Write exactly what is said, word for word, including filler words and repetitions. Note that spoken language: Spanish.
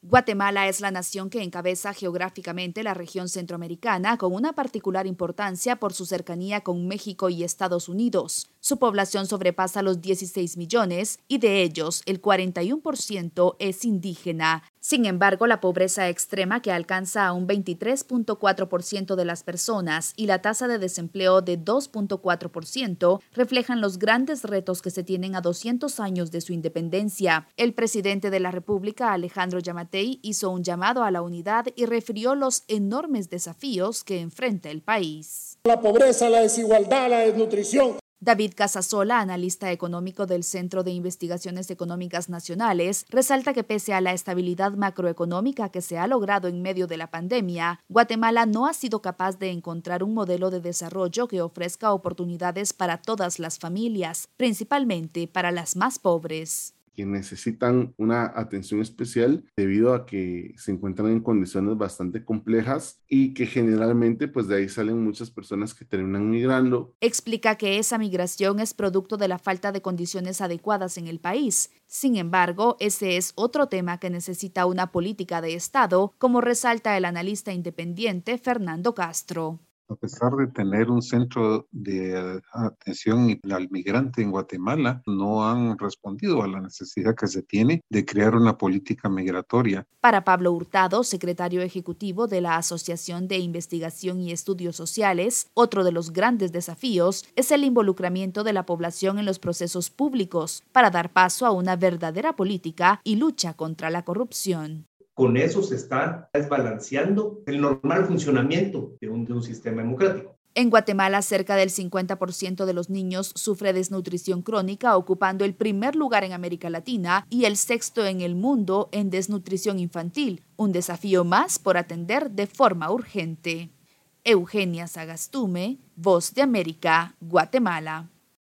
Guatemala es la nación que encabeza geográficamente la región centroamericana, con una particular importancia por su cercanía con México y Estados Unidos. Su población sobrepasa los dieciséis millones y de ellos el cuarenta y uno por ciento es indígena. Sin embargo, la pobreza extrema, que alcanza a un veintitrés punto cuatro por ciento de las personas, y la tasa de desempleo de dos punto cuatro por ciento reflejan los grandes retos que se tienen a doscientos años de su independencia. El presidente de la República, Alejandro Yamatei, hizo un llamado a la unidad y refirió los enormes desafíos que enfrenta el país. La pobreza, la desigualdad, la desnutrición. David Casasola, analista económico del Centro de Investigaciones Económicas Nacionales, resalta que pese a la estabilidad macroeconómica que se ha logrado en medio de la pandemia, Guatemala no ha sido capaz de encontrar un modelo de desarrollo que ofrezca oportunidades para todas las familias, principalmente para las más pobres, que necesitan una atención especial debido a que se encuentran en condiciones bastante complejas y que generalmente pues de ahí salen muchas personas que terminan migrando. Explica que esa migración es producto de la falta de condiciones adecuadas en el país. Sin embargo, ese es otro tema que necesita una política de Estado, como resalta el analista independiente Fernando Castro. A pesar de tener un centro de atención al migrante en Guatemala, no han respondido a la necesidad que se tiene de crear una política migratoria. Para Pablo Hurtado, secretario ejecutivo de la Asociación de Investigación y Estudios Sociales, otro de los grandes desafíos es el involucramiento de la población en los procesos públicos para dar paso a una verdadera política y lucha contra la corrupción. Con eso se está desbalanceando el normal funcionamiento de un, de un sistema democrático. En Guatemala, cerca del cincuenta por ciento de los niños sufre desnutrición crónica, ocupando el primer lugar en América Latina y el sexto en el mundo en desnutrición infantil, un desafío más por atender de forma urgente. Eugenia Sagastume, Voz de América, Guatemala.